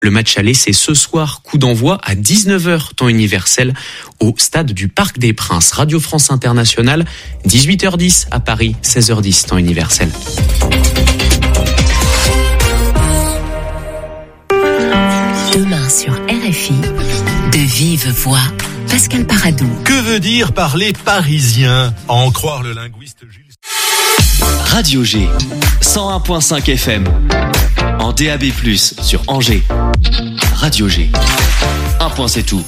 Le match aller, c'est ce soir, coup d'envoi à 19h, temps universel, au stade du Parc des Princes. Radio France Internationale, 18h10 à Paris, 16h10, temps universel. Demain sur RFI, de vive voix, Pascal Paradou. Que veut dire parler parisien? À en croire le linguiste Gilles. Radio G, 101.5 FM, en DAB+, sur Angers. Radio G, un point c'est tout.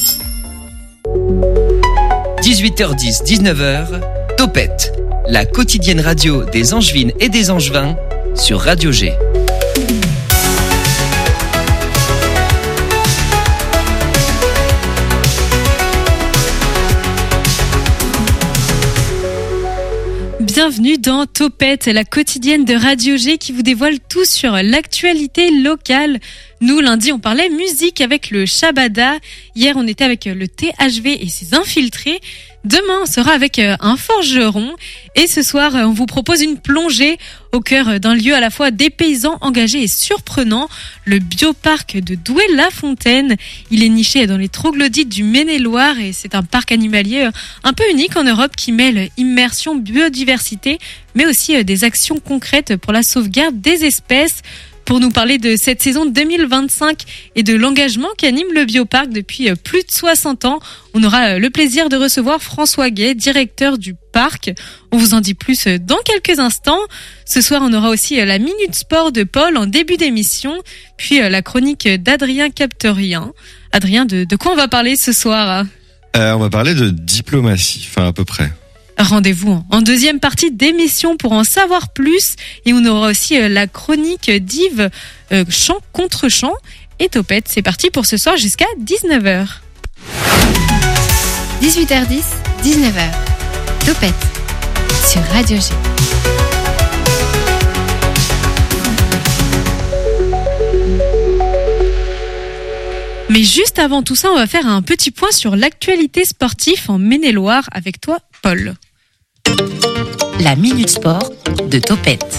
18h10, 19h, Topette, la quotidienne radio des Angevines et des Angevins sur Radio G. Bienvenue dans Topette, la quotidienne de Radio G qui vous dévoile tout sur l'actualité locale. Nous, lundi, on parlait musique avec le Shabada. Hier, on était avec le THV et ses infiltrés. Demain, on sera avec un forgeron. Et ce soir, on vous propose une plongée au cœur d'un lieu à la fois dépaysant, engagé et surprenant, le bioparc de Douai-la-Fontaine. Il est niché dans les troglodytes du Maine-et-Loire et c'est un parc animalier un peu unique en Europe qui mêle immersion, biodiversité, mais aussi des actions concrètes pour la sauvegarde des espèces. Pour nous parler de cette saison 2025 et de l'engagement qu'anime le bioparc depuis plus de 60 ans, on aura le plaisir de recevoir François Gay, directeur du parc. On vous en dit plus dans quelques instants. Ce soir, on aura aussi la Minute Sport de Paul en début d'émission, puis la chronique d'Adrien Capterien. Adrien, de quoi on va parler ce soir? On va parler de diplomatie, enfin à peu près. Rendez-vous en deuxième partie d'émission pour en savoir plus. Et on aura aussi la chronique d'Yves, chant contre chant. Et Topette, c'est parti pour ce soir jusqu'à 19h. 18h10, 19h. Topette sur Radio G. Mais juste avant tout ça, on va faire un petit point sur l'actualité sportive en Maine-et-Loire avec toi, Paul. La Minute Sport de Topette.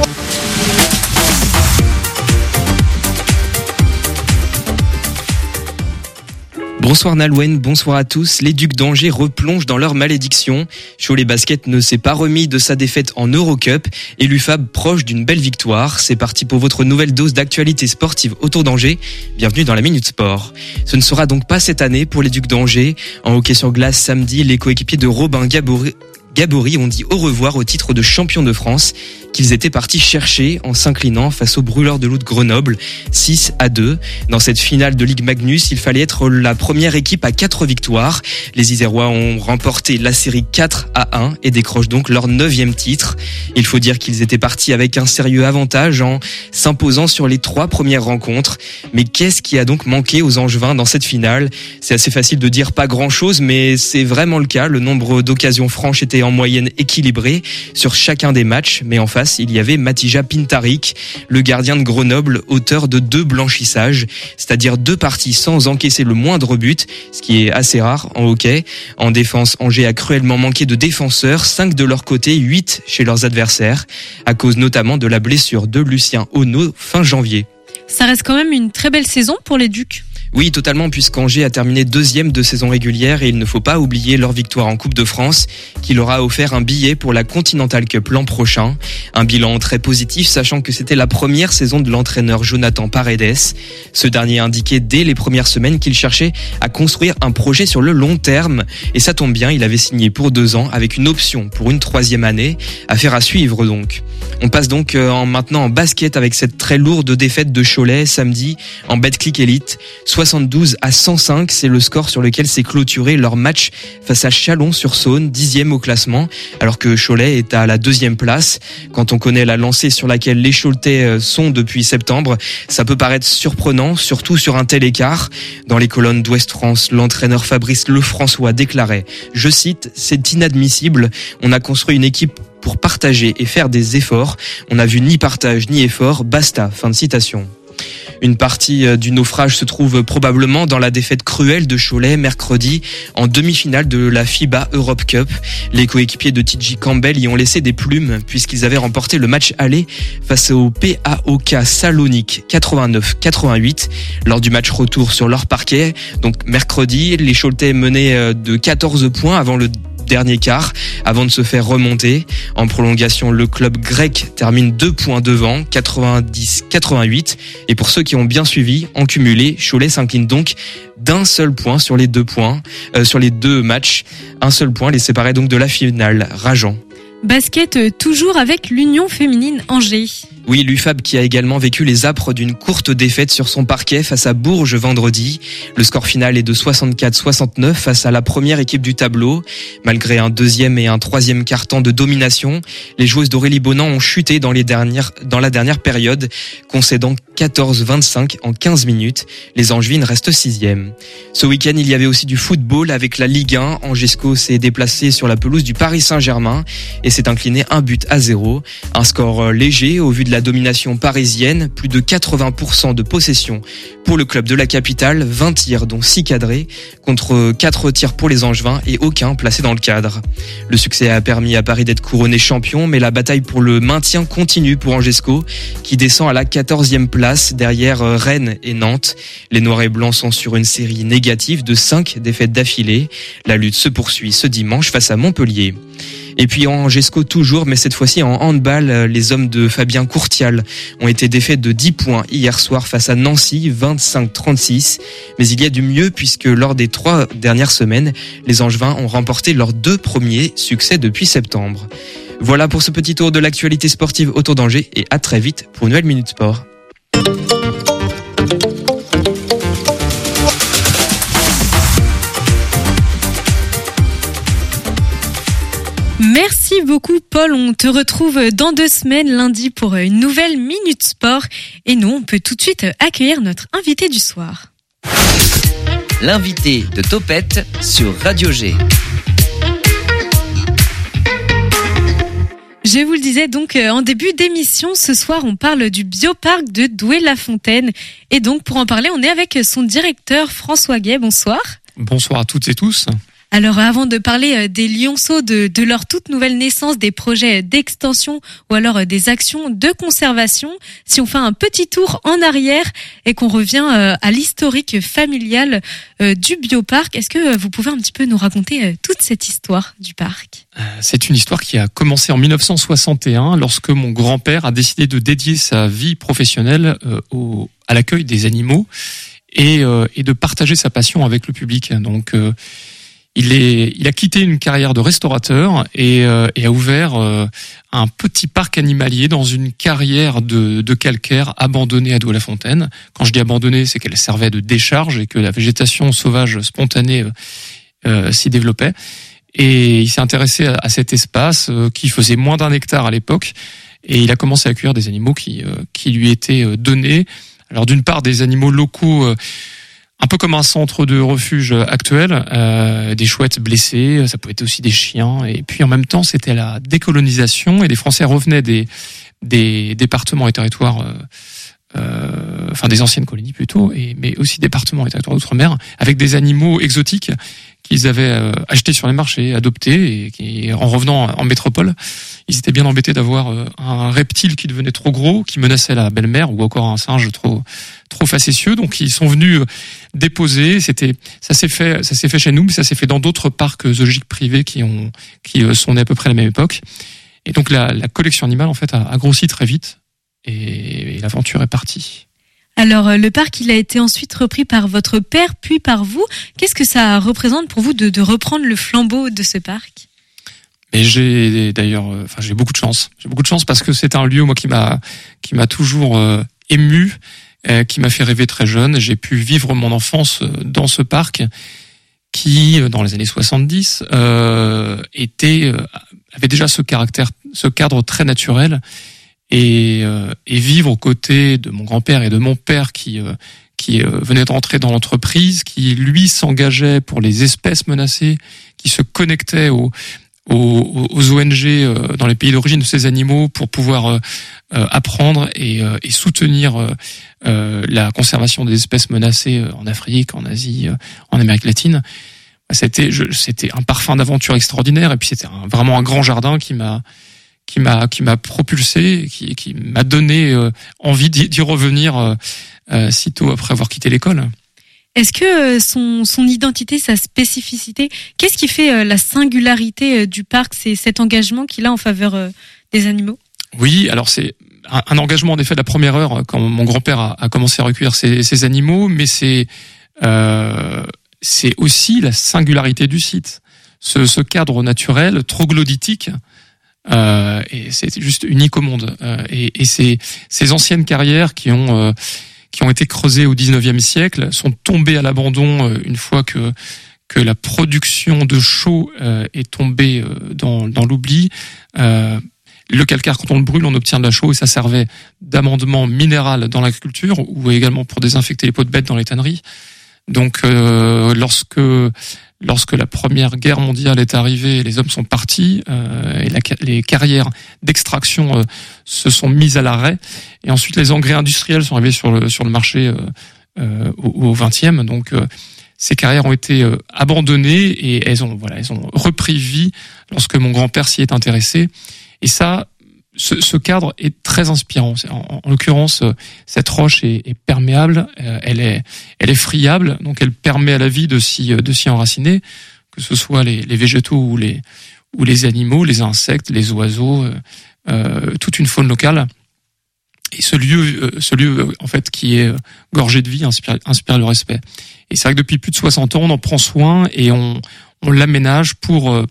Bonsoir Nalouen, bonsoir à tous. Les Ducs d'Angers replongent dans leur malédiction. Cholet Basket ne s'est pas remis de sa défaite en Eurocup et l'UFAB proche d'une belle victoire. C'est parti pour votre nouvelle dose d'actualité sportive autour d'Angers. Bienvenue dans la Minute Sport. Ce ne sera donc pas cette année pour les Ducs d'Angers. En hockey sur glace samedi, les coéquipiers de Robin Gabory ont dit au revoir au titre de champion de France qu'ils étaient partis chercher en s'inclinant face aux Brûleurs de Loup de Grenoble 6-2. Dans cette finale de Ligue Magnus, il fallait être la première équipe à 4 victoires. Les Isérois ont remporté la série 4-1 et décrochent donc leur 9e titre. Il faut dire qu'ils étaient partis avec un sérieux avantage en s'imposant sur les 3 premières rencontres. Mais qu'est-ce qui a donc manqué aux Angevins dans cette finale? C'est assez facile de dire pas grand-chose, mais c'est vraiment le cas. Le nombre d'occasions franches était en moyenne équilibré sur chacun des matchs, mais en face, il y avait Matija Pintarik, le gardien de Grenoble, auteur de 2 blanchissages, c'est-à-dire 2 parties sans encaisser le moindre but, ce qui est assez rare en hockey. En défense, Angers a cruellement manqué de défenseurs, 5 de leur côté, 8 chez leurs adversaires, à cause notamment de la blessure de Lucien Ono fin janvier. Ça reste quand même une très belle saison pour les Ducs. Oui, totalement, puisqu'Angers a terminé 2e de saison régulière et il ne faut pas oublier leur victoire en Coupe de France qui leur a offert un billet pour la Continental Cup l'an prochain. Un bilan très positif, sachant que c'était la première saison de l'entraîneur Jonathan Paredes. Ce dernier a indiqué dès les premières semaines qu'il cherchait à construire un projet sur le long terme. Et ça tombe bien, il avait signé pour 2 ans avec une option pour une 3e année. Affaire à suivre donc. On passe donc maintenant en basket avec cette très lourde défaite de Cholet samedi en Betclic Elite. 72-105, c'est le score sur lequel s'est clôturé leur match face à Chalon-sur-Saône, 10e au classement, alors que Cholet est à la 2e place. Quand on connaît la lancée sur laquelle les Choletais sont depuis septembre, ça peut paraître surprenant, surtout sur un tel écart. Dans les colonnes d'Ouest France, l'entraîneur Fabrice Lefrançois déclarait, je cite, « C'est inadmissible, on a construit une équipe pour partager et faire des efforts. On n'a vu ni partage ni effort, basta ». Fin de citation. Une partie du naufrage se trouve probablement dans la défaite cruelle de Cholet mercredi en demi-finale de la FIBA Europe Cup. Les coéquipiers de TJ Campbell y ont laissé des plumes puisqu'ils avaient remporté le match aller face au PAOK Salonique 89-88 lors du match retour sur leur parquet. Donc mercredi, les Choletais menaient de 14 points avant le dernier quart, avant de se faire remonter. En prolongation, le club grec termine 2 points devant, 90-88. Et pour ceux qui ont bien suivi, en cumulé, Cholet s'incline donc d'un seul point sur les 2 points, sur les 2 matchs. Un seul point les séparait donc de la finale. Rageant. Basket toujours avec l'Union féminine Angers. Oui, l'UFAB qui a également vécu les âpres d'une courte défaite sur son parquet face à Bourges vendredi. Le score final est de 64-69 face à la première équipe du tableau. Malgré un deuxième et un troisième quart-temps de domination, les joueuses d'Aurélie Bonan ont chuté dans la dernière période, concédant 14-25 en 15 minutes. Les Angevines restent 6e. Ce week-end, il y avait aussi du football avec la Ligue 1. Angesco s'est déplacé sur la pelouse du Paris Saint-Germain et s'est incliné 1-0. Un score léger au vu de la domination parisienne, plus de 80% de possession pour le club de la capitale, 20 tirs dont 6 cadrés, contre 4 tirs pour les Angevins et aucun placé dans le cadre. Le succès a permis à Paris d'être couronné champion, mais la bataille pour le maintien continue pour Angesco, qui descend à la 14e place derrière Rennes et Nantes. Les Noirs et Blancs sont sur une série négative de 5 défaites d'affilée. La lutte se poursuit ce dimanche face à Montpellier. Et puis en Angesco toujours, mais cette fois-ci en handball, les hommes de Fabien Courtial ont été défaits de 10 points hier soir face à Nancy, 25-36. Mais il y a du mieux puisque lors des 3 dernières semaines, les Angevins ont remporté leurs 2 premiers succès depuis septembre. Voilà pour ce petit tour de l'actualité sportive autour d'Angers et à très vite pour une nouvelle Minute Sport. Merci beaucoup Paul, on te retrouve dans 2 semaines lundi pour une nouvelle Minute Sport et nous on peut tout de suite accueillir notre invité du soir. L'invité de Topette sur Radio G. Je vous le disais donc en début d'émission, ce soir on parle du bioparc de Douai-la-Fontaine et donc pour en parler on est avec son directeur François Guay, bonsoir. Bonsoir à toutes et tous. Alors avant de parler des lionceaux, de leur toute nouvelle naissance, des projets d'extension ou alors des actions de conservation, si on fait un petit tour en arrière et qu'on revient à l'historique familial du bioparc, est-ce que vous pouvez un petit peu nous raconter toute cette histoire du parc ? C'est une histoire qui a commencé en 1961 lorsque mon grand-père a décidé de dédier sa vie professionnelle à l'accueil des animaux et de partager sa passion avec le public. Donc il a quitté une carrière de restaurateur et a ouvert un petit parc animalier dans une carrière de calcaire abandonnée à Douai-la-Fontaine. Quand je dis abandonnée, c'est qu'elle servait de décharge et que la végétation sauvage spontanée s'y développait. Et il s'est intéressé à cet espace qui faisait moins d'1 hectare à l'époque et il a commencé à accueillir des animaux qui lui étaient donnés. Alors d'une part des animaux locaux un peu comme un centre de refuge actuel, des chouettes blessées, ça pouvait être aussi des chiens. Et puis en même temps, c'était la décolonisation et les Français revenaient des départements et territoires, enfin des anciennes colonies plutôt, mais aussi départements et territoires d'outre-mer, avec des animaux exotiques qu'ils avaient achetés sur les marchés, adoptés, et qui, en revenant en métropole, ils étaient bien embêtés d'avoir un reptile qui devenait trop gros, qui menaçait la belle-mère, ou encore un singe trop facétieux. Donc ils sont venus déposer. Ça s'est fait chez nous, mais ça s'est fait dans d'autres parcs zoologiques privés qui sont nés à peu près à la même époque. Et donc la collection animale en fait a grossi très vite et l'aventure est partie. Alors, le parc, il a été ensuite repris par votre père, puis par vous. Qu'est-ce que ça représente pour vous de reprendre le flambeau de ce parc ? Et j'ai beaucoup de chance. J'ai beaucoup de chance parce que c'est un lieu, moi, qui m'a toujours ému, qui m'a fait rêver très jeune. J'ai pu vivre mon enfance dans ce parc qui, dans les années 70, avait déjà ce cadre très naturel. Et vivre aux côtés de mon grand-père et de mon père qui venait de rentrer dans l'entreprise, qui lui s'engageait pour les espèces menacées, qui se connectait aux ONG dans les pays d'origine de ces animaux pour pouvoir apprendre et soutenir la conservation des espèces menacées en Afrique, en Asie, en Amérique latine. C'était un parfum d'aventure extraordinaire, et puis c'était vraiment un grand jardin qui m'a propulsé, qui m'a donné envie d'y revenir sitôt après avoir quitté l'école. Est-ce que son identité, sa spécificité, qu'est-ce qui fait la singularité du parc? C'est cet engagement qu'il a en faveur des animaux? Oui, alors c'est un engagement en effet de la première heure quand mon grand-père a commencé à recueillir ces animaux, mais c'est aussi la singularité du site. Ce cadre naturel troglodytique, et c'est juste unique au monde. Et ces anciennes carrières qui ont été creusées au 19e siècle sont tombées à l'abandon une fois que la production de chaux est tombée dans l'oubli. Le calcaire, quand on le brûle, on obtient de la chaux, et ça servait d'amendement minéral dans l'agriculture ou également pour désinfecter les peaux de bêtes dans les tanneries. Donc, lorsque la Première Guerre mondiale est arrivée, les hommes sont partis, et les carrières d'extraction se sont mises à l'arrêt, et ensuite les engrais industriels sont arrivés sur le marché au 20e. Donc, ces carrières ont été abandonnées, et elles ont repris vie lorsque mon grand-père s'y est intéressé. Et ça, ce cadre est très inspirant. En l'occurrence, cette roche est perméable, elle est friable, donc elle permet à la vie de s'y enraciner, que ce soit les végétaux ou les animaux, les insectes, les oiseaux, toute une faune locale. Et ce lieu en fait qui est gorgé de vie inspire le respect. Et c'est vrai que depuis plus de 60 ans, on en prend soin et on l'aménage pour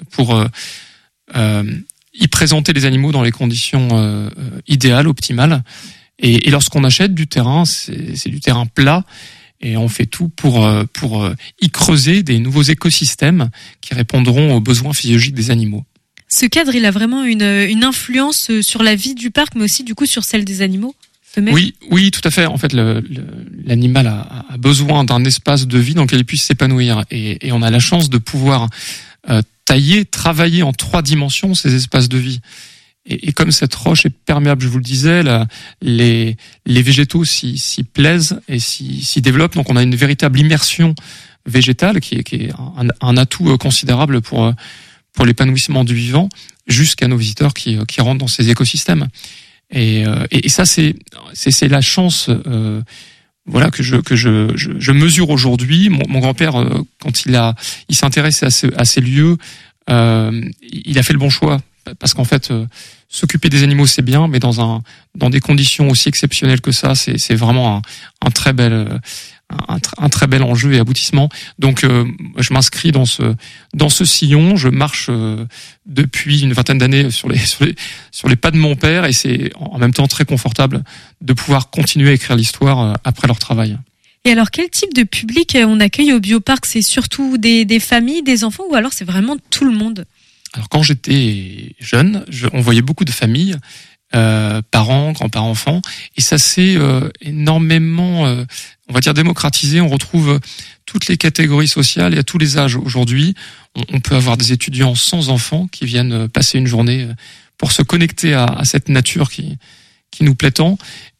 y présenter les animaux dans les conditions idéales, optimales. Et lorsqu'on achète du terrain, c'est du terrain plat, et on fait tout pour y creuser des nouveaux écosystèmes qui répondront aux besoins physiologiques des animaux. Ce cadre, il a vraiment une influence sur la vie du parc, mais aussi du coup sur celle des animaux. Oui, tout à fait. En fait, l'animal a besoin d'un espace de vie dans lequel il puisse s'épanouir, et on a la chance de pouvoir travailler en 3 dimensions ces espaces de vie. Et comme cette roche est perméable, je vous le disais, les végétaux s'y plaisent et s'y développent. Donc on a une véritable immersion végétale qui est un atout considérable pour l'épanouissement du vivant, jusqu'à nos visiteurs qui rentrent dans ces écosystèmes. Et ça, c'est la chance que je mesure aujourd'hui. Mon grand-père, quand il s'intéresse à ces lieux, il a fait le bon choix, parce qu'en fait, s'occuper des animaux c'est bien, mais dans des conditions aussi exceptionnelles que ça, c'est vraiment un très bel enjeu et aboutissement. Donc je m'inscris dans ce sillon, je marche depuis une vingtaine d'années sur les pas de mon père, et c'est en même temps très confortable de pouvoir continuer à écrire l'histoire après leur travail. Et alors, quel type de public on accueille au Bioparc? C'est surtout des familles, des enfants, ou alors c'est vraiment tout le monde? Alors, quand j'étais jeune, on voyait beaucoup de familles, parents, grands-parents, enfants, et ça s'est énormément, on va dire, démocratisé. On retrouve toutes les catégories sociales et à tous les âges aujourd'hui. On peut avoir des étudiants sans enfants qui viennent passer une journée pour se connecter à cette nature qui nous plaît tant.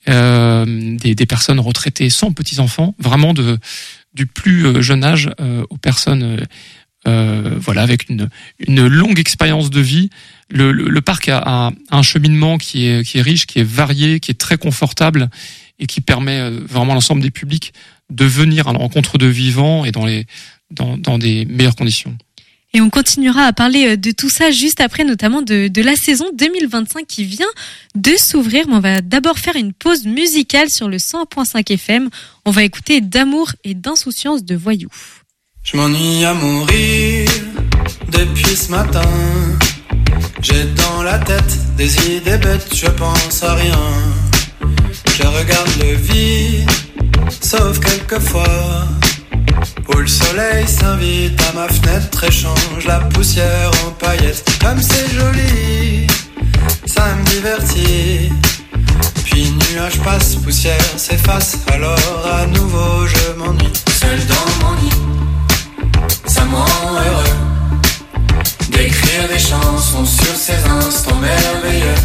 Des personnes retraitées sans petits-enfants, vraiment du plus jeune âge aux personnes avec une longue expérience de vie. Le parc a un cheminement qui est riche, qui est varié, qui est très confortable, et qui permet vraiment à l'ensemble des publics de venir à la rencontre de vivants et dans des meilleures conditions. Et on continuera à parler de tout ça juste après, notamment de la saison 2025 qui vient de s'ouvrir. Mais on va d'abord faire une pause musicale sur le 100.5 FM. On va écouter D'amour et d'insouciance de Voyou. Je m'ennuie à mourir depuis ce matin. J'ai dans la tête des idées bêtes, je pense à rien. Je regarde le vide, sauf quelquefois, où le soleil s'invite à ma fenêtre et change la poussière en paillettes. Comme c'est joli, ça me divertit. Puis nuage passe, poussière s'efface, alors à nouveau je m'ennuie. Seul dans mon nid, ça me rend heureux. Dès écrire des chansons sur ces instants merveilleux.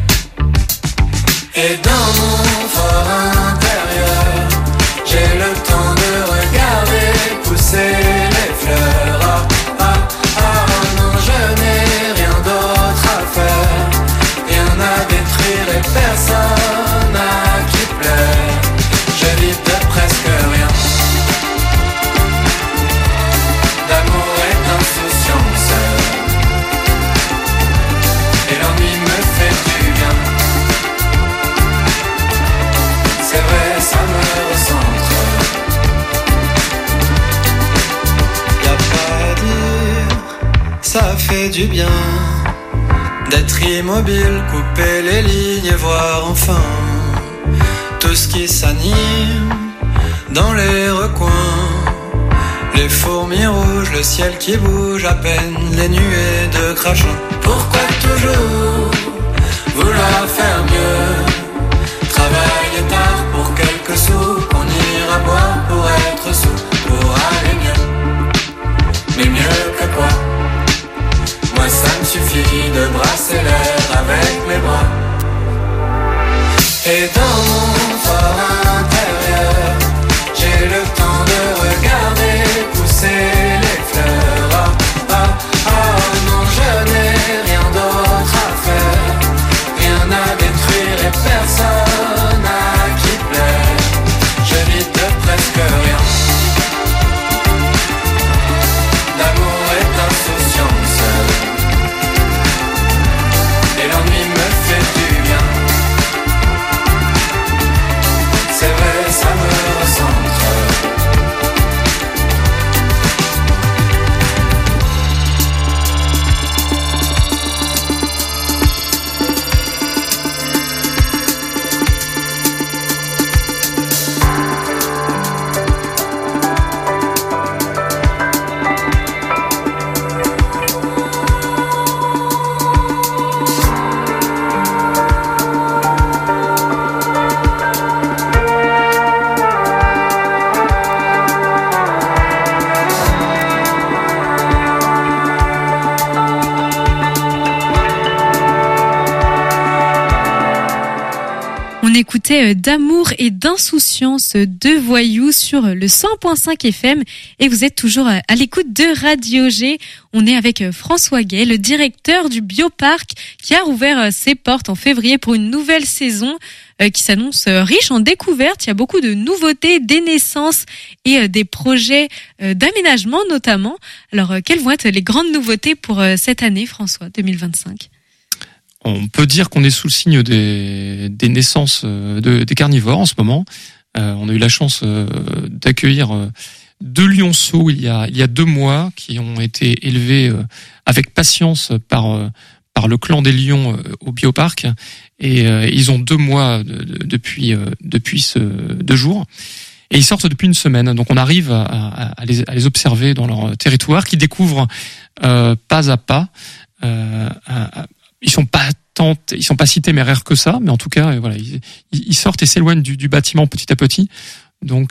Et dans mon fort intérieur, j'ai le temps de regarder pousser les fleurs. Ah, ah, ah, non, je n'ai rien d'autre à faire, rien à détruire et personne à qui plaire. Je vis de presque rien, d'amour et d'insouciance, et l'ennui me fait du bien. C'est vrai, ça me recentre. Y'a pas à dire, ça fait du bien d'être immobile, couper les lignes et voir enfin tout ce qui s'anime dans les recoins. Les fourmis rouges, le ciel qui bouge à peine, les nuées de crachin. Pourquoi toujours vouloir faire mieux, travailler tard pour quelques sous, qu'on ira boire pour être sous, pour aller mieux. Mais mieux que quoi? Moi ça me suffit de brasser l'air avec mes bras. Et dans mon fort intérieur, j'ai le temps de regarder pousser les fleurs. Ah, ah, ah, non, je n'ai rien d'autre à faire, rien à détruire et personne à qui plaire. Je vis de presque rien, d'amour et d'insouciance, et l'ennui me fait du bien. C'est vrai, ça me recentre. Écoutez d'amour et d'insouciance, deux voyous sur le 100.5 FM et vous êtes toujours à l'écoute de Radio G. On est avec François Gay, le directeur du Bioparc qui a rouvert ses portes en février pour une nouvelle saison qui s'annonce riche en découvertes. Il y a beaucoup de nouveautés, des naissances et des projets d'aménagement notamment. Alors quelles vont être les grandes nouveautés pour cette année, François, 2025 ? On peut dire qu'on est sous le signe des naissances des carnivores en ce moment. On a eu la chance d'accueillir deux lionceaux il y a 2 mois qui ont été élevés avec patience par le clan des lions au Bioparc. Et ils ont 2 mois depuis 2 jours. Et ils sortent depuis une semaine. Donc on arrive à les observer dans leur territoire, qui découvrent pas à pas. Ils sont pas cités mais rares que ça, mais en tout cas voilà, ils sortent et s'éloignent du bâtiment petit à petit. Donc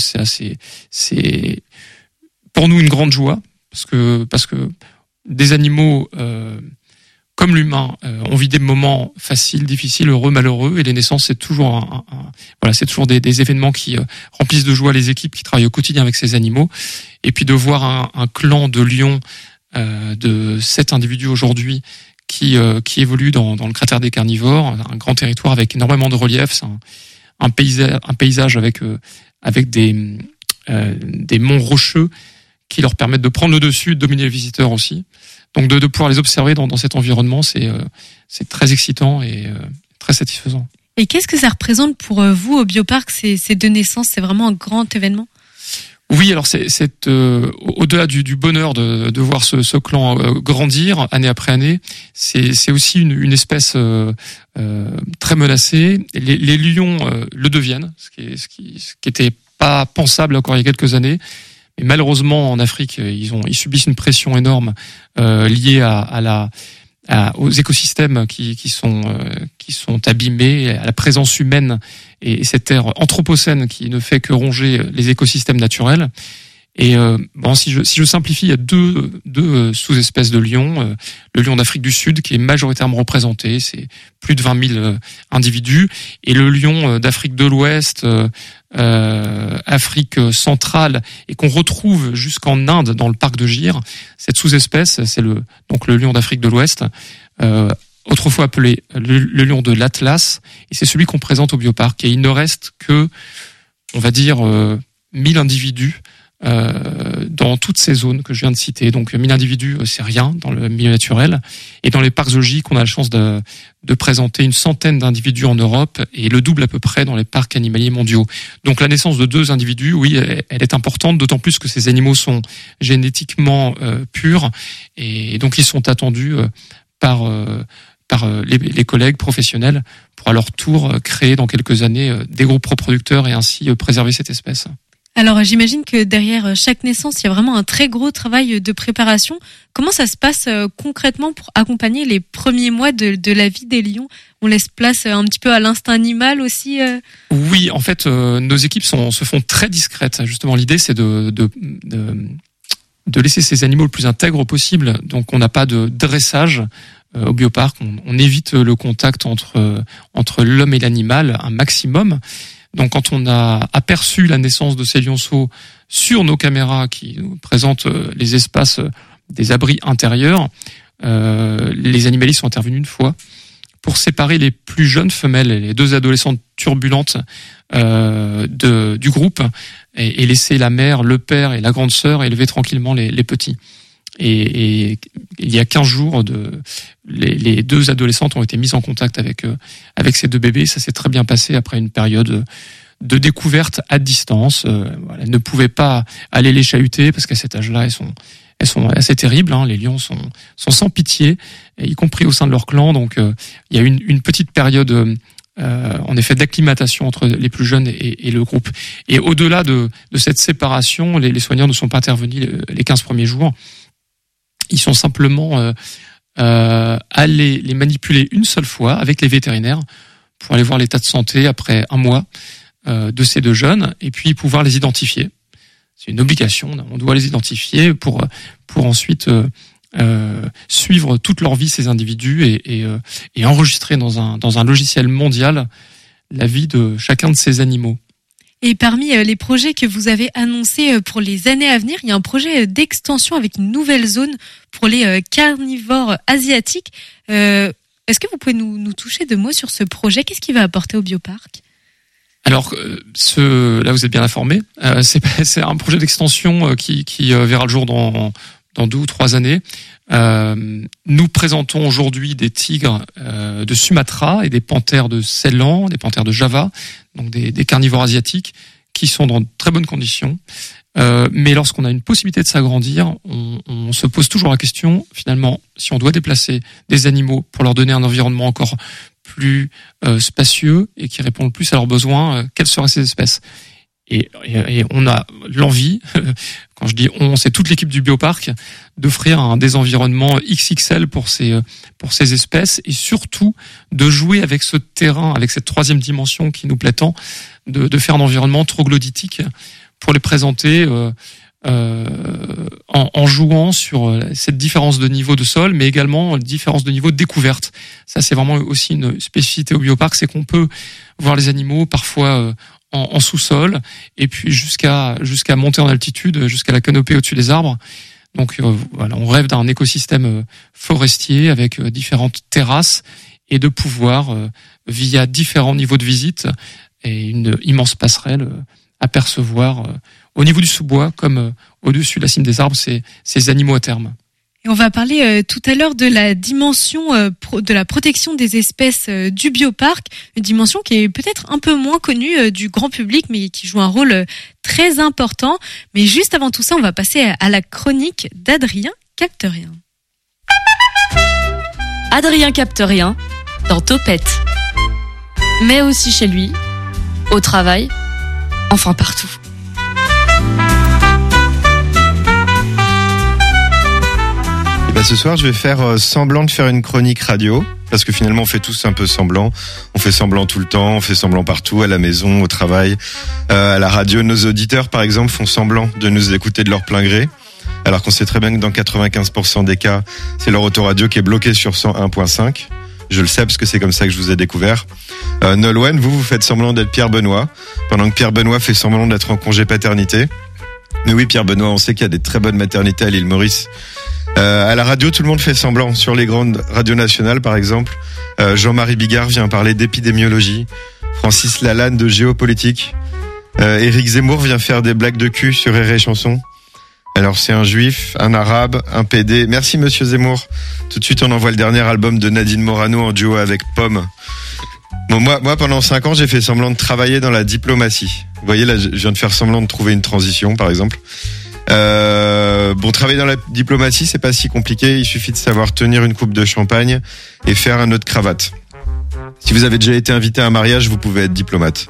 c'est pour nous une grande joie parce que des animaux comme l'humain on vit des moments faciles, difficiles, heureux, malheureux, et les naissances c'est toujours c'est toujours des événements qui remplissent de joie les équipes qui travaillent au quotidien avec ces animaux. Et puis de voir un clan de lions de 7 individus aujourd'hui qui évolue dans le cratère des carnivores, un grand territoire avec énormément de relief, c'est un paysage avec des monts rocheux qui leur permettent de prendre le dessus, de dominer les visiteurs aussi. Donc de pouvoir les observer dans cet environnement, c'est très excitant et très satisfaisant. Et qu'est-ce que ça représente pour vous au Bioparc, ces 2 naissances? C'est vraiment un grand événement? Oui, alors c'est au-delà du bonheur de voir ce clan grandir année après année, c'est aussi une espèce très menacée. Les lions le deviennent, ce qui était pas pensable encore il y a quelques années. Mais malheureusement en Afrique, ils subissent une pression énorme liée aux écosystèmes qui sont abîmés, à la présence humaine et cette ère anthropocène qui ne fait que ronger les écosystèmes naturels. Et si je simplifie, il y a deux sous-espèces de lions. Le lion d'Afrique du Sud qui est majoritairement représenté, c'est plus de 20 000 individus, et le lion d'Afrique de l'Ouest, Afrique centrale, et qu'on retrouve jusqu'en Inde dans le parc de Gir. Cette sous-espèce, c'est le lion d'Afrique de l'Ouest, autrefois appelé le lion de l'Atlas, et c'est celui qu'on présente au bioparc. Et il ne reste que, on va dire, 1000 individus dans toutes ces zones que je viens de citer. Donc 1000 individus, c'est rien dans le milieu naturel. Et dans les parcs zoologiques, on a la chance de présenter une centaine d'individus en Europe et le double à peu près dans les parcs animaliers mondiaux. Donc la naissance de 2 individus, oui, elle est importante, d'autant plus que ces animaux sont génétiquement purs, et donc ils sont attendus par les collègues professionnels pour à leur tour créer dans quelques années des groupes reproducteurs et ainsi préserver cette espèce. Alors j'imagine que derrière chaque naissance, il y a vraiment un très gros travail de préparation. Comment ça se passe concrètement pour accompagner les premiers mois de la vie des lions ? On laisse place un petit peu à l'instinct animal aussi Oui, en fait, nos équipes se font très discrètes. Justement, l'idée, c'est de laisser ces animaux le plus intègres possible. Donc on n'a pas de dressage au bioparc. On évite le contact entre l'homme et l'animal un maximum. Donc quand on a aperçu la naissance de ces lionceaux sur nos caméras qui nous présentent les espaces des abris intérieurs, les animalistes sont intervenus une fois pour séparer les plus jeunes femelles, les 2 adolescentes turbulentes du groupe, et laisser la mère, le père et la grande sœur élever tranquillement les petits. Et il y a 15 jours, les 2 adolescentes ont été mises en contact avec ces 2 bébés. Ça s'est très bien passé après une période de découverte à distance. Elles ne pouvaient pas aller les chahuter parce qu'à cet âge-là, elles sont assez terribles. Les lions sont sans pitié, y compris au sein de leur clan. Donc, il y a une petite période en effet d'acclimatation entre les plus jeunes et le groupe. Et au-delà de cette séparation, les soignants ne sont pas intervenus les 15 premiers jours. Ils sont simplement allés les manipuler une seule fois avec les vétérinaires pour aller voir l'état de santé après un mois de ces 2 jeunes, et puis pouvoir les identifier. C'est une obligation, on doit les identifier pour ensuite suivre toute leur vie ces individus et enregistrer dans un logiciel mondial la vie de chacun de ces animaux. Et parmi les projets que vous avez annoncés pour les années à venir, il y a un projet d'extension avec une nouvelle zone pour les carnivores asiatiques. Est-ce que vous pouvez nous toucher 2 mots sur ce projet ? Qu'est-ce qu'il va apporter au bioparc ? Alors, là vous êtes bien informés. C'est un projet d'extension qui verra le jour dans 2 ou 3 années. Nous présentons aujourd'hui des tigres de Sumatra et des panthères de Ceylan, des panthères de Java, donc des carnivores asiatiques qui sont dans de très bonnes conditions. Mais lorsqu'on a une possibilité de s'agrandir, on se pose toujours la question, finalement, si on doit déplacer des animaux pour leur donner un environnement encore plus spacieux et qui répond le plus à leurs besoins, quelles seraient ces espèces ? Et on a l'envie, quand je dis on, c'est toute l'équipe du bioparc, d'offrir des environnements XXL pour ces espèces, et surtout de jouer avec ce terrain, avec cette 3e dimension qui nous plaît tant, de faire un environnement troglodytique pour les présenter en jouant sur cette différence de niveau de sol, mais également différence de niveau de découverte. Ça, c'est vraiment aussi une spécificité au bioparc, c'est qu'on peut voir les animaux parfois en sous-sol, et puis jusqu'à monter en altitude, jusqu'à la canopée au-dessus des arbres. Donc voilà, on rêve d'un écosystème forestier avec différentes terrasses, et de pouvoir, via différents niveaux de visite et une immense passerelle, apercevoir au niveau du sous-bois comme au-dessus de la cime des arbres ces animaux à terme. Et on va parler tout à l'heure de la dimension de la protection des espèces du bioparc, une dimension qui est peut-être un peu moins connue du grand public, mais qui joue un rôle très important. Mais juste avant tout ça, on va passer à la chronique d'Adrien Capterien. Adrien Capterien dans Topette, mais aussi chez lui, au travail, enfin partout. Ce soir, je vais faire semblant de faire une chronique radio. parce que finalement on fait tous un peu semblant. On fait semblant tout le temps, on fait semblant partout, à la maison, au travail, à la radio. Nos auditeurs, par exemple, font semblant de nous écouter de leur plein gré, alors qu'on sait très bien que dans 95% des cas, c'est leur autoradio qui est bloqué sur 101.5. Je le sais parce que c'est comme ça que je vous ai découvert. Nolwenn, vous faites semblant d'être Pierre Benoît, pendant que Pierre Benoît fait semblant d'être en congé paternité. Mais oui, Pierre Benoît, on sait qu'il y a des très bonnes maternités à l'île Maurice. À la radio, tout le monde fait semblant. Sur les grandes radios nationales, par exemple, Jean-Marie Bigard vient parler d'épidémiologie, Francis Lalanne de géopolitique, Éric Zemmour vient faire des blagues de cul sur Rire et Chanson. Alors c'est un juif, un arabe, un PD. Merci monsieur Zemmour. Tout de suite on envoie le dernier album de Nadine Morano en duo avec Pomme. Bon, moi pendant 5 ans j'ai fait semblant de travailler dans la diplomatie. Vous voyez là je viens de faire semblant de trouver une transition par exemple. Travailler dans la diplomatie c'est pas si compliqué. Il suffit de savoir tenir une coupe de champagne et faire un nœud de cravate. Si vous avez déjà été invité à un mariage vous pouvez être diplomate.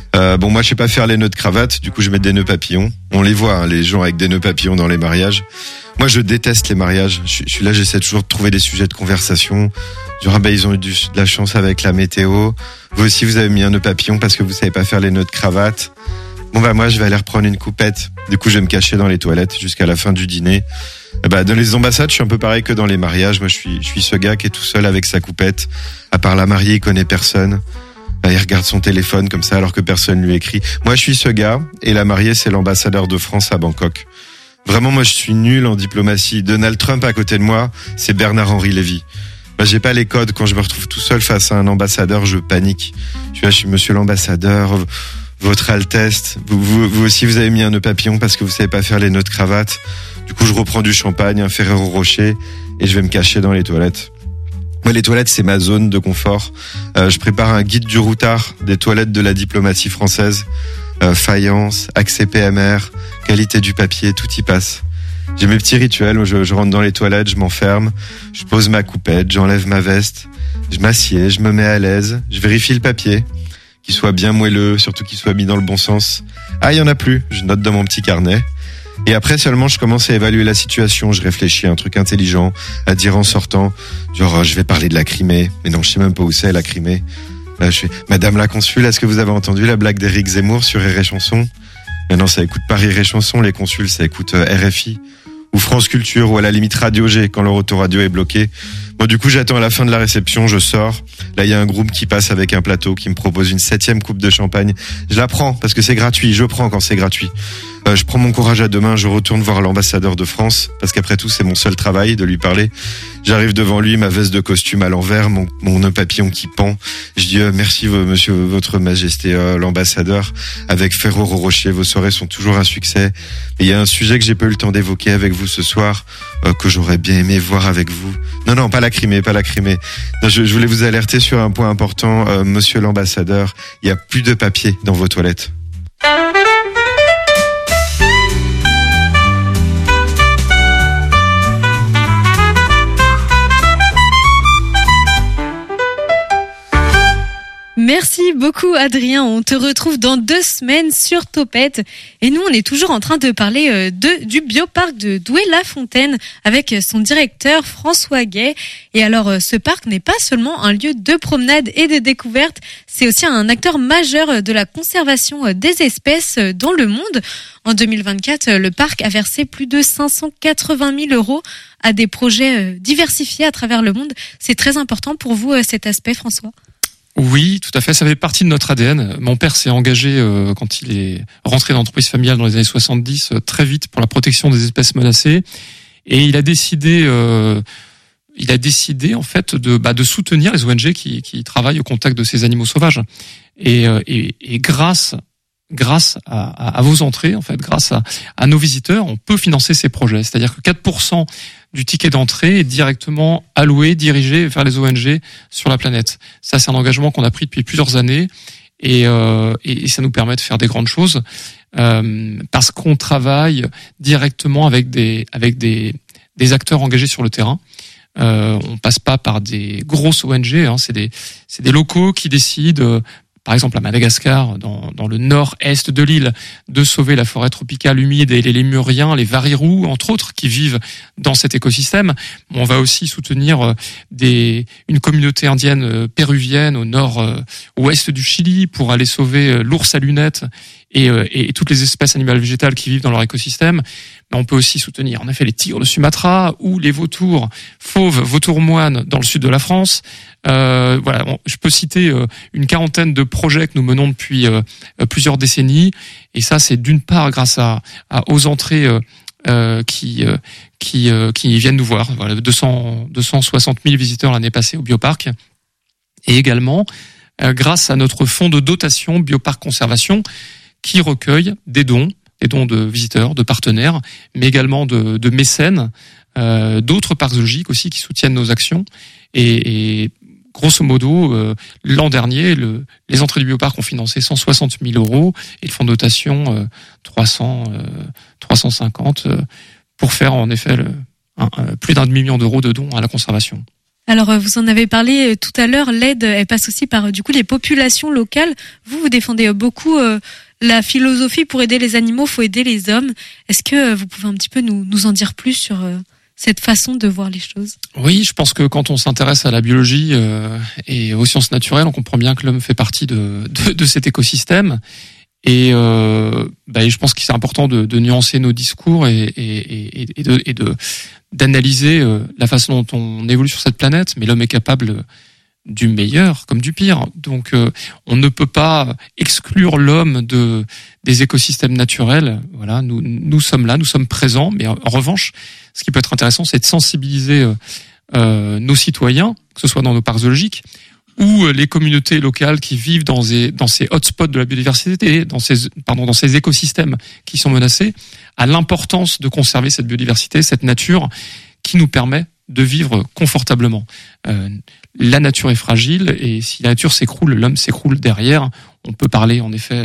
Moi je sais pas faire les nœuds de cravate, du coup je mets des nœuds papillons. On les voit, les gens avec des nœuds papillons dans les mariages. Moi je déteste les mariages. Je suis là, j'essaie toujours de trouver des sujets de conversation. Genre ils ont eu de la chance avec la météo. Vous aussi vous avez mis un nœud papillon parce que vous savez pas faire les nœuds de cravate. Moi je vais aller reprendre une coupette. Du coup je vais me cacher dans les toilettes jusqu'à la fin du dîner. Dans les ambassades je suis un peu pareil que dans les mariages. Moi je suis ce gars qui est tout seul avec sa coupette. À part la mariée il connaît personne. Il regarde son téléphone comme ça alors que personne lui écrit. Moi je suis ce gars et la mariée c'est l'ambassadeur de France à Bangkok. Vraiment moi je suis nul en diplomatie. Donald Trump à côté de moi c'est Bernard-Henri Lévy. J'ai pas les codes, quand je me retrouve tout seul face à un ambassadeur je panique. Je suis monsieur l'ambassadeur, votre Altesse, vous aussi vous avez mis un nœud papillon parce que vous savez pas faire les nœuds de cravate. Du coup je reprends du champagne, un Ferrero Rocher et je vais me cacher dans les toilettes. Moi, les toilettes, c'est ma zone de confort. Je prépare un guide du routard des toilettes de la diplomatie française. Faïence, accès PMR, qualité du papier, tout y passe. J'ai mes petits rituels. Je rentre dans les toilettes, je m'enferme, je pose ma coupette, j'enlève ma veste, je m'assieds, je me mets à l'aise, je vérifie le papier, qu'il soit bien moelleux, surtout qu'il soit mis dans le bon sens. Ah, il y en a plus. Je note dans mon petit carnet. Et après seulement je commence à évaluer la situation, je réfléchis à un truc intelligent à dire en sortant, genre je vais parler de la Crimée, mais non je sais même pas où c'est la Crimée. Là je fais, Madame la consul, est-ce que vous avez entendu la blague d'Éric Zemmour sur Rire et Chanson? Mais non ça écoute pas Rire et Chanson, les consuls ça écoute RFI ou France Culture ou à la limite Radio G quand leur autoradio est bloqué. Bon du coup j'attends à la fin de la réception, je sors. Là il y a un groupe qui passe avec un plateau qui me propose une 7e coupe de champagne. Je la prends parce que c'est gratuit, je prends quand c'est gratuit. Je prends mon courage à deux mains, je retourne voir l'ambassadeur de France parce qu'après tout c'est mon seul travail de lui parler. J'arrive devant lui, ma veste de costume à l'envers, mon nœud papillon qui pend. Je dis merci monsieur, votre majesté l'ambassadeur. Avec Ferrero Rocher, vos soirées sont toujours un succès. Et il y a un sujet que j'ai pas eu le temps d'évoquer avec vous ce soir, que j'aurais bien aimé voir avec vous. Non, pas la Crimée. Non, je voulais vous alerter sur un point important, monsieur l'ambassadeur. Il y a plus de papier dans vos toilettes. Merci beaucoup Adrien, on te retrouve dans 2 semaines sur Topette et nous on est toujours en train de parler du bioparc de Douai-la-Fontaine avec son directeur François Gay. Et alors ce parc n'est pas seulement un lieu de promenade et de découverte, c'est aussi un acteur majeur de la conservation des espèces dans le monde. En 2024, le parc a versé plus de 580 000 € à des projets diversifiés à travers le monde. C'est très important pour vous cet aspect François ? Oui, tout à fait. Ça fait partie de notre ADN. Mon père s'est engagé quand il est rentré dans l'entreprise familiale dans les années 70 très vite pour la protection des espèces menacées, et il a décidé en fait de soutenir les ONG qui travaillent au contact de ces animaux sauvages. Et grâce à vos entrées, en fait, grâce à nos visiteurs, on peut financer ces projets. C'est-à-dire que 4% du ticket d'entrée est directement alloué, dirigé vers les ONG sur la planète. Ça, c'est un engagement qu'on a pris depuis plusieurs années et ça nous permet de faire des grandes choses parce qu'on travaille directement avec des acteurs engagés sur le terrain. On passe pas par des grosses ONG, c'est des locaux qui décident. par exemple à Madagascar, dans le nord-est de l'île, de sauver la forêt tropicale humide et les lémuriens, les varirous, entre autres, qui vivent dans cet écosystème. On va aussi soutenir une communauté indienne péruvienne au nord-ouest du Chili pour aller sauver l'ours à lunettes et toutes les espèces animales végétales qui vivent dans leur écosystème. Mais on peut aussi soutenir en effet les tigres de Sumatra ou les vautours fauves, vautours moines dans le sud de la France. Voilà, je peux citer une quarantaine de projets que nous menons depuis plusieurs décennies. Et ça, c'est d'une part grâce aux entrées qui viennent nous voir. Voilà, 260 000 visiteurs l'année passée au Bioparc. Et également grâce à notre fonds de dotation Bioparc Conservation qui recueille des dons de visiteurs, de partenaires, mais également de mécènes, d'autres parcs zoologiques aussi qui soutiennent nos actions. Et grosso modo, l'an dernier, les entrées du Bioparc ont financé 160 000 euros et le fonds de dotation 350 pour faire en effet plus d'1 million d'euros de dons à la conservation. Alors, vous en avez parlé tout à l'heure, l'aide, elle passe aussi par du coup les populations locales. Vous défendez beaucoup la philosophie pour aider les animaux, faut aider les hommes. Est-ce que vous pouvez un petit peu nous en dire plus sur cette façon de voir les choses? Oui, je pense que quand on s'intéresse à la biologie et aux sciences naturelles, on comprend bien que l'homme fait partie de cet écosystème. Et je pense que c'est important de nuancer nos discours et d'analyser la façon dont on évolue sur cette planète. Mais l'homme est capable du meilleur comme du pire. Donc on ne peut pas exclure l'homme des écosystèmes naturels. Voilà, nous sommes là, nous sommes présents. Mais en revanche, ce qui peut être intéressant, c'est de sensibiliser nos citoyens, que ce soit dans nos parcs zoologiques ou les communautés locales qui vivent dans ces hotspots de la biodiversité, dans ces écosystèmes qui sont menacés, à l'importance de conserver cette biodiversité, cette nature qui nous permet de vivre confortablement. La nature est fragile et si la nature s'écroule, l'homme s'écroule derrière. On peut parler en effet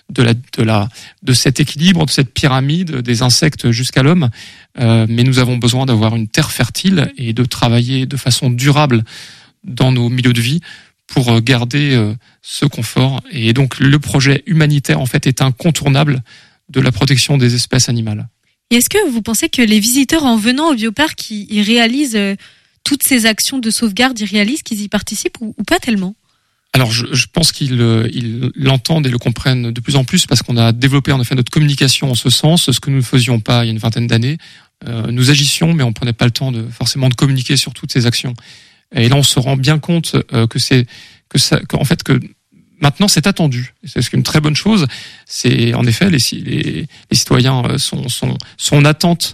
de cet équilibre, de cette pyramide des insectes jusqu'à l'homme, mais nous avons besoin d'avoir une terre fertile et de travailler de façon durable dans nos milieux de vie pour garder ce confort. Et donc le projet humanitaire en fait est incontournable de la protection des espèces animales. Et est-ce que vous pensez que les visiteurs en venant au Bioparc, ils réalisent toutes ces actions de sauvegarde, ils réalisent qu'ils y participent ou pas tellement? Alors je pense qu'ils l'entendent et le comprennent de plus en plus parce qu'on a développé en effet notre communication en ce sens, ce que nous ne faisions pas il y a une vingtaine d'années. Nous agissions mais on prenait pas le temps forcément de communiquer sur toutes ces actions. Et là on se rend bien compte que maintenant c'est attendu. C'est une très bonne chose. C'est en effet les citoyens sont en attente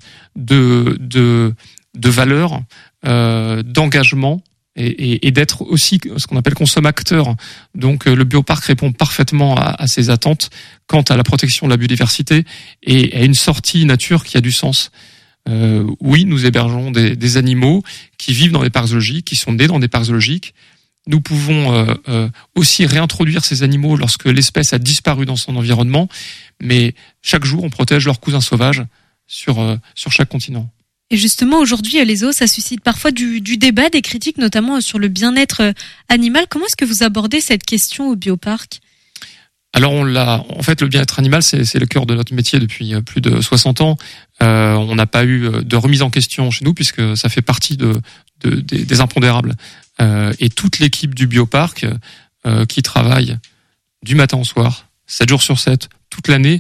de valeurs, d'engagement et d'être aussi ce qu'on appelle consommateur. Donc le Bioparc répond parfaitement à ces attentes quant à la protection de la biodiversité et à une sortie nature qui a du sens. Oui, nous hébergeons des animaux qui vivent dans des parcs zoologiques, qui sont nés dans des parcs zoologiques. Nous pouvons aussi réintroduire ces animaux lorsque l'espèce a disparu dans son environnement, mais chaque jour, on protège leurs cousins sauvages sur chaque continent. Et justement, aujourd'hui, les zoos, ça suscite parfois du débat, des critiques, notamment sur le bien-être animal. Comment est-ce que vous abordez cette question au Bioparc ? Alors en fait, le bien-être animal, c'est le cœur de notre métier depuis plus de 60 ans. On n'a pas eu de remise en question chez nous puisque ça fait partie des impondérables. Et toute l'équipe du Bioparc qui travaille du matin au soir, 7 jours sur 7, toute l'année,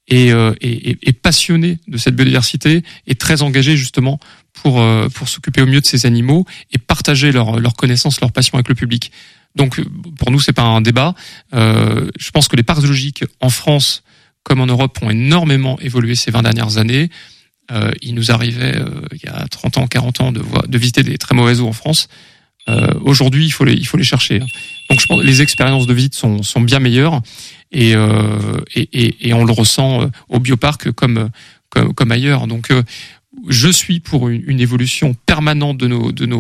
est passionnée de cette biodiversité, est très engagée justement pour s'occuper au mieux de ces animaux et partager leur connaissance, leur passion avec le public. Donc pour nous, c'est pas un débat. Je pense que les parcs zoologiques en France comme en Europe ont énormément évolué ces 20 dernières années. Il nous arrivait il y a 30 ans, 40 ans de visiter des très mauvais zoos en France. Aujourd'hui, il faut les chercher. Donc je pense que les expériences de visite sont bien meilleures et on le ressent au Bioparc comme ailleurs. Donc je suis pour une évolution permanente de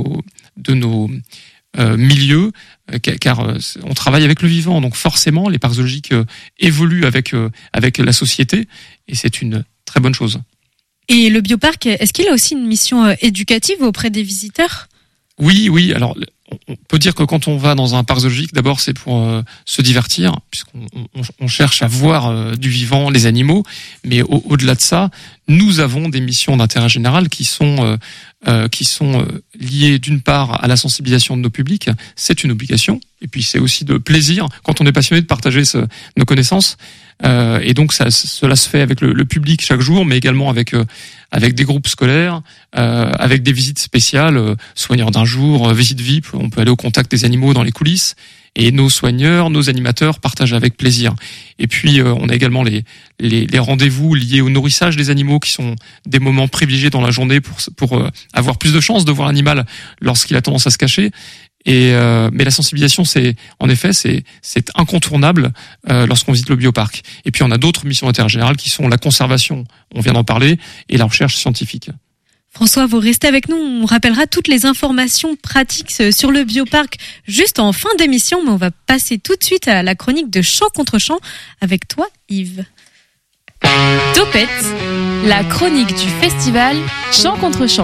nos milieux, car on travaille avec le vivant, donc forcément les parcs zoologiques évoluent avec la société et c'est une très bonne chose. Et le Bioparc, est-ce qu'il a aussi une mission éducative auprès des visiteurs ? Oui. Alors on peut dire que quand on va dans un parc zoologique, d'abord c'est pour se divertir, puisqu'on cherche à voir du vivant, les animaux, mais au-delà de ça, nous avons des missions d'intérêt général qui sont liées d'une part à la sensibilisation de nos publics, c'est une obligation, et puis c'est aussi de plaisir quand on est passionné de partager nos connaissances. Et donc cela se fait avec le public chaque jour, mais également avec des groupes scolaires, avec des visites spéciales, soigneurs d'un jour, visite VIP, on peut aller au contact des animaux dans les coulisses, et nos soigneurs, nos animateurs partagent avec plaisir. Et puis on a également les rendez-vous liés au nourrissage des animaux, qui sont des moments privilégiés dans la journée pour avoir plus de chances de voir l'animal lorsqu'il a tendance à se cacher. Mais la sensibilisation, c'est incontournable lorsqu'on visite le bioparc. Et puis on a d'autres missions d'intérêt général qui sont la conservation, on vient d'en parler, et la recherche scientifique. François, vous restez avec nous, on rappellera toutes les informations pratiques sur le bioparc juste en fin d'émission, mais on va passer tout de suite à la chronique de Chant contre Chant avec toi, Yves. Topette, la chronique du festival Chant contre Chant.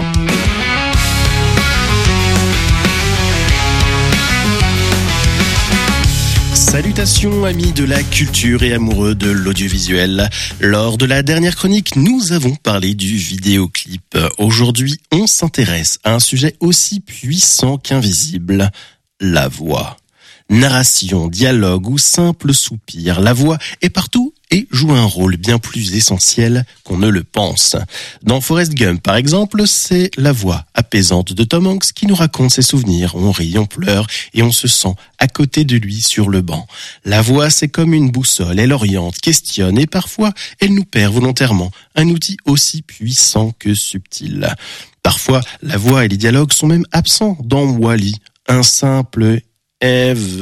Salutations amis de la culture et amoureux de l'audiovisuel. Lors de la dernière chronique, nous avons parlé du vidéoclip. Aujourd'hui, on s'intéresse à un sujet aussi puissant qu'invisible, la voix. Narration, dialogue ou simple soupir, la voix est partout et joue un rôle bien plus essentiel qu'on ne le pense. Dans Forrest Gump, par exemple, c'est la voix apaisante de Tom Hanks qui nous raconte ses souvenirs. On rit, on pleure et on se sent à côté de lui sur le banc. La voix, c'est comme une boussole, elle oriente, questionne et parfois, elle nous perd volontairement. Un outil aussi puissant que subtil. Parfois, la voix et les dialogues sont même absents dans Wall-E. Un simple « Ève »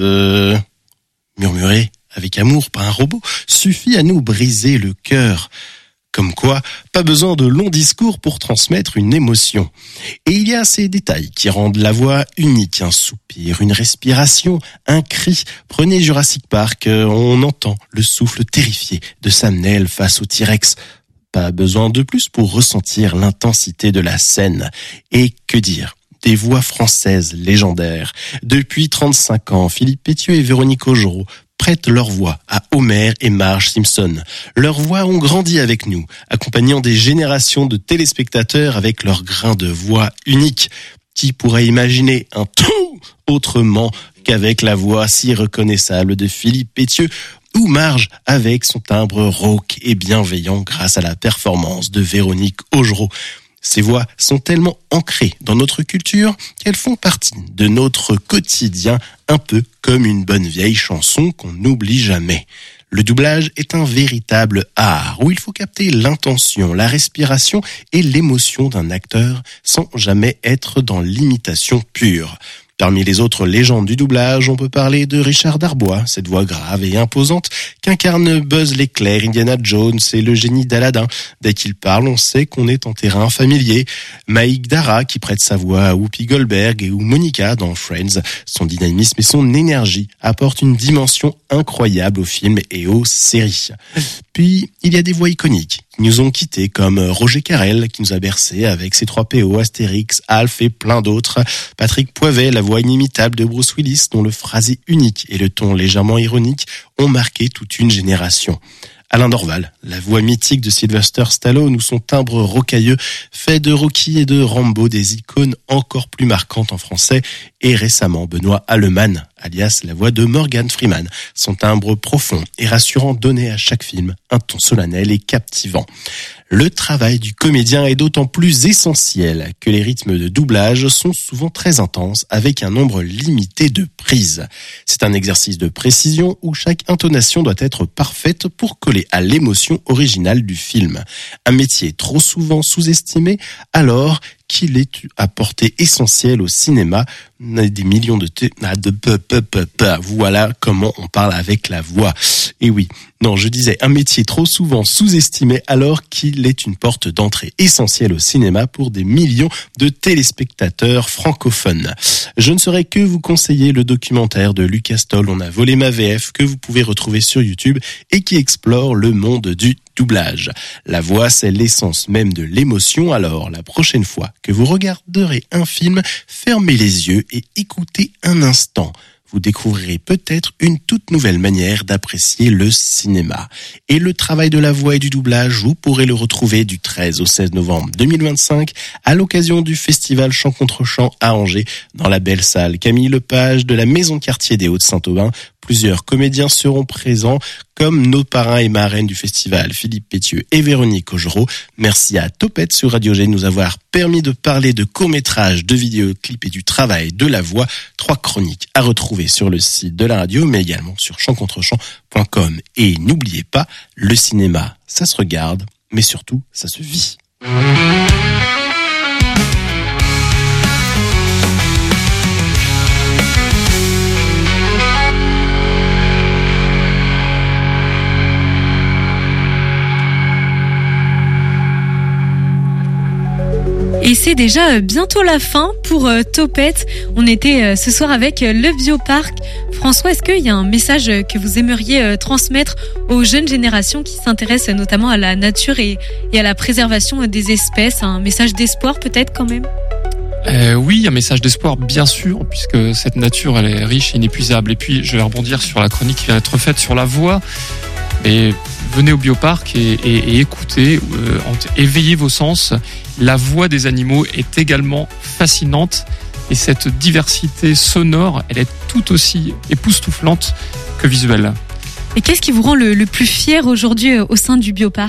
murmuré avec amour par un robot suffit à nous briser le cœur. Comme quoi, pas besoin de longs discours pour transmettre une émotion. Et il y a ces détails qui rendent la voix unique. Un soupir, une respiration, un cri. Prenez Jurassic Park, on entend le souffle terrifié de Sam Neill face au T-Rex. Pas besoin de plus pour ressentir l'intensité de la scène. Et que dire ? Des voix françaises légendaires. Depuis 35 ans, Philippe Pétieux et Véronique Augereau prêtent leur voix à Homer et Marge Simpson. Leurs voix ont grandi avec nous, accompagnant des générations de téléspectateurs avec leur grain de voix unique. Qui pourrait imaginer un tout autrement qu'avec la voix si reconnaissable de Philippe Pétieux ou Marge avec son timbre rauque et bienveillant grâce à la performance de Véronique Augereau. Ces voix sont tellement ancrées dans notre culture qu'elles font partie de notre quotidien, un peu comme une bonne vieille chanson qu'on n'oublie jamais. Le doublage est un véritable art où il faut capter l'intention, la respiration et l'émotion d'un acteur sans jamais être dans l'imitation pure. Parmi les autres légendes du doublage, on peut parler de Richard Darbois, cette voix grave et imposante qu'incarne Buzz l'éclair, Indiana Jones et le génie d'Aladin. Dès qu'il parle, on sait qu'on est en terrain familier. Maïk Dara qui prête sa voix à Whoopi Goldberg ou Monica dans Friends. Son dynamisme et son énergie apportent une dimension incroyable aux films et aux séries. Puis, il y a des voix iconiques qui nous ont quittés, comme Roger Carrel, qui nous a bercés avec ses 3 PO, Astérix, Alf et plein d'autres. Patrick Poivet, la voix inimitable de Bruce Willis, dont le phrasé unique et le ton légèrement ironique ont marqué toute une génération. Alain Dorval, la voix mythique de Sylvester Stallone ou son timbre rocailleux fait de Rocky et de Rambo des icônes encore plus marquantes en français, et récemment Benoît Allemann, alias la voix de Morgan Freeman. Son timbre profond et rassurant donnait à chaque film un ton solennel et captivant. Le travail du comédien est d'autant plus essentiel que les rythmes de doublage sont souvent très intenses avec un nombre limité de prises. C'est un exercice de précision où chaque intonation doit être parfaite pour coller à l'émotion originale du film. Un métier trop souvent sous-estimé alors qu'il est à portée essentielle au cinéma. Des millions de voilà comment on parle avec la voix. Et oui, non, je disais un métier trop souvent sous-estimé alors qu'il est une porte d'entrée essentielle au cinéma pour des millions de téléspectateurs francophones. Je ne saurais que vous conseiller le documentaire de Lucas Stoll, On a volé ma VF, que vous pouvez retrouver sur YouTube et qui explore le monde du doublage. La voix, c'est l'essence même de l'émotion, alors la prochaine fois que vous regarderez un film, fermez les yeux et écoutez un instant. Vous découvrirez peut-être une toute nouvelle manière d'apprécier le cinéma. Et le travail de la voix et du doublage, vous pourrez le retrouver du 13 au 16 novembre 2025 à l'occasion du festival Chant contre Chant à Angers dans la belle salle Camille Lepage de la Maison Quartier des Hauts-de-Saint-Aubin. Plusieurs comédiens seront présents comme nos parrains et marraines du festival, Philippe Pétieux et Véronique Augereau. Merci à Topette sur Radio G de nous avoir permis de parler de courts-métrages, de vidéoclips et du travail de la voix. 3 chroniques à retrouver sur le site de la radio, mais également sur chantcontrechamp.com. Et n'oubliez pas, le cinéma, ça se regarde, mais surtout, ça se vit. Et c'est déjà bientôt la fin pour Topette. On était ce soir avec le Bioparc. François, est-ce qu'il y a un message que vous aimeriez transmettre aux jeunes générations qui s'intéressent notamment à la nature et à la préservation des espèces? Un message d'espoir peut-être quand même? Oui, un message d'espoir bien sûr, puisque cette nature elle est riche et inépuisable. Et puis je vais rebondir sur la chronique qui vient d'être faite sur la voix. Et venez au Bioparc et écoutez, éveillez vos sens. La voix des animaux est également fascinante et cette diversité sonore, elle est tout aussi époustouflante que visuelle. Et qu'est-ce qui vous rend le plus fier aujourd'hui au sein du Bioparc ?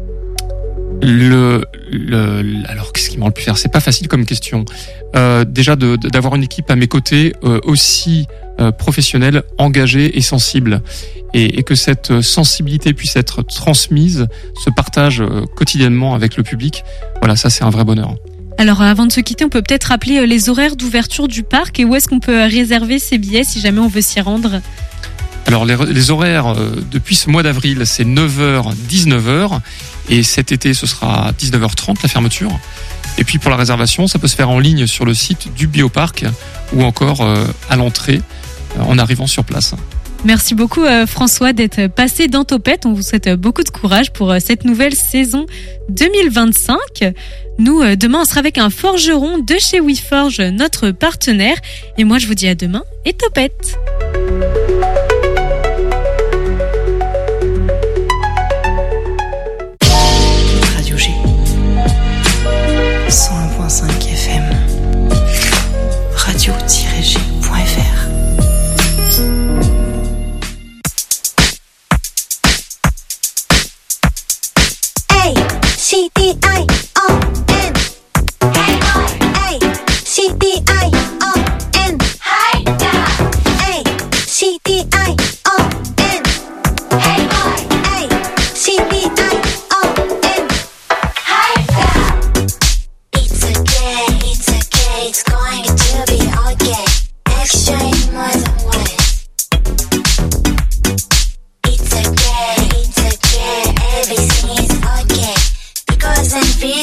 Alors, qu'est-ce qui me rend le plus fier ? C'est pas facile comme question. Déjà d'avoir une équipe à mes côtés aussi professionnelle, engagée et sensible. Et que cette sensibilité puisse être transmise, se partage quotidiennement avec le public. Voilà, ça c'est un vrai bonheur. Alors avant de se quitter, on peut peut-être rappeler les horaires d'ouverture du parc et où est-ce qu'on peut réserver ses billets si jamais on veut s'y rendre ? Alors les horaires depuis ce mois d'avril, c'est 9h, 19h et cet été ce sera 19h30 la fermeture. Et puis pour la réservation, ça peut se faire en ligne sur le site du Bioparc ou encore à l'entrée en arrivant sur place. Merci beaucoup François d'être passé dans Topette. On vous souhaite beaucoup de courage pour cette nouvelle saison 2025. Nous, demain, on sera avec un forgeron de chez WeForge, notre partenaire. Et moi, je vous dis à demain et Topette. Radio G 101.5 FM radio-g.fr. C-D-I-O-N. C-D-I-O-N. C-D-I-O-N. C-D-I-O-N. It's okay, it's going to be okay. Exchange more than words. It's okay, everything is okay. Because I'm feeling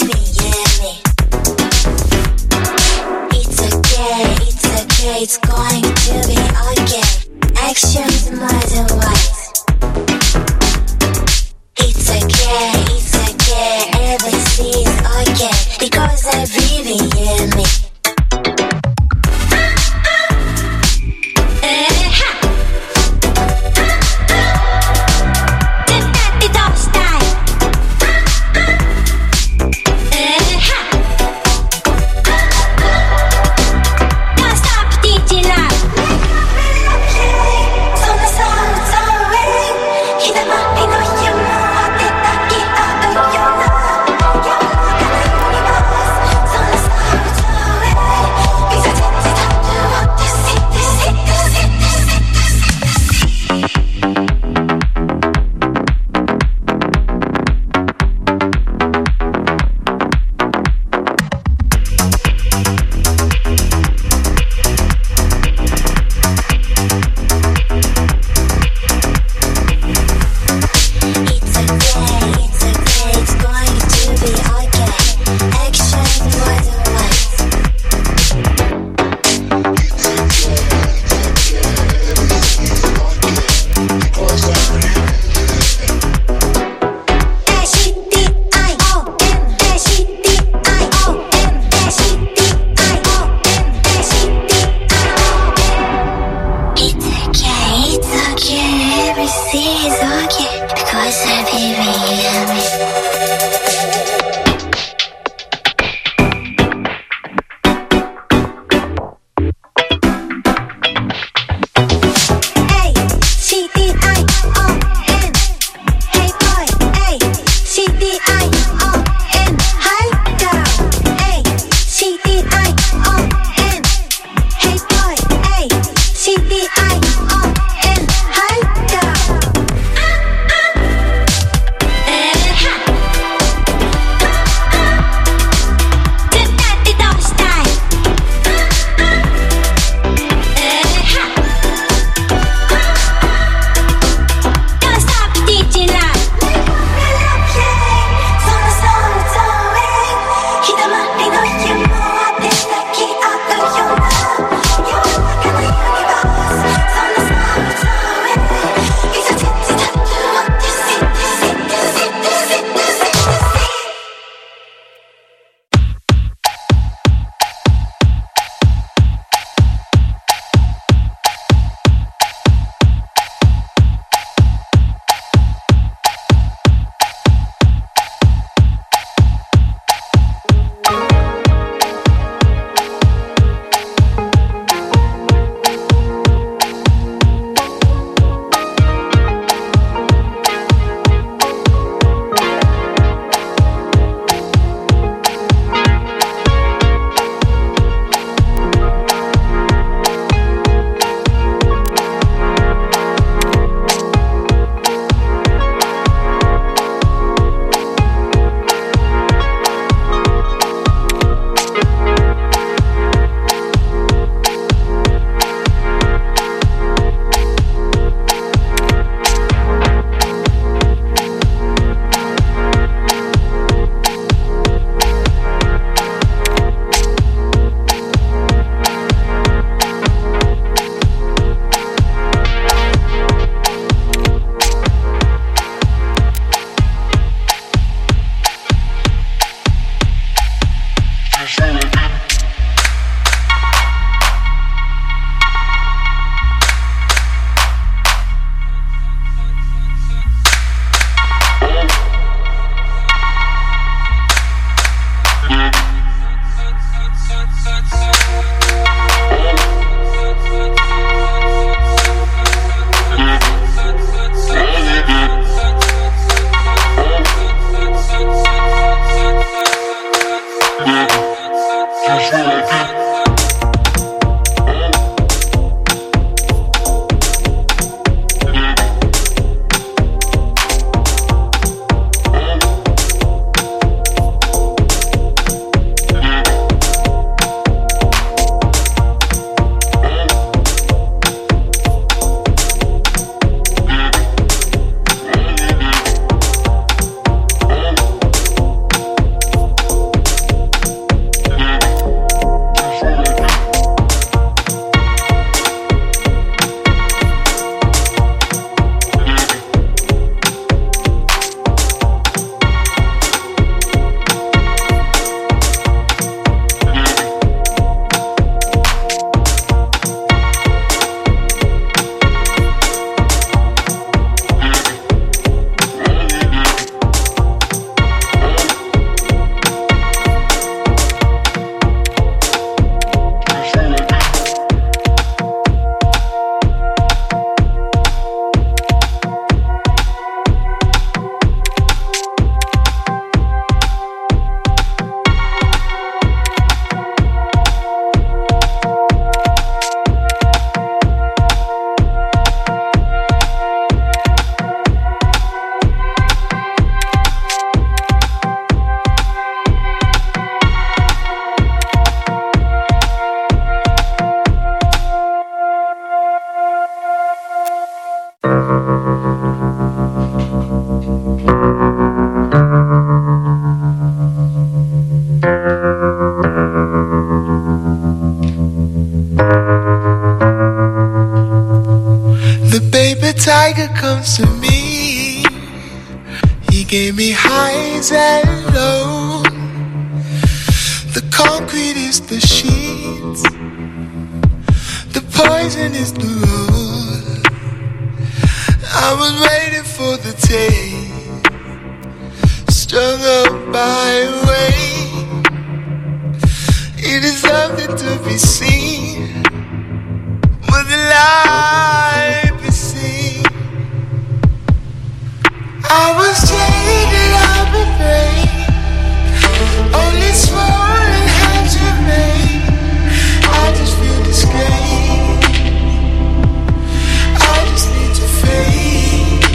give me highs and lows. The concrete is the sheets, the poison is the road. I was waiting for the tape, strung up by weight. It is something to be seen, but the light be seen. I was jaded, I've been paid, only swollen hands remain. I just feel disgrace, I just need to fade.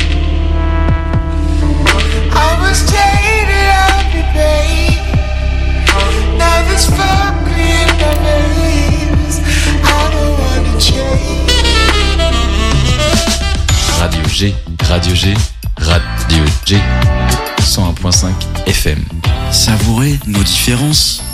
I was jaded, I've been paid, now this fuckery in my veins, I don't wanna change. Radio G, Radio G, Radio G, 101.5 FM. Savourez nos différences.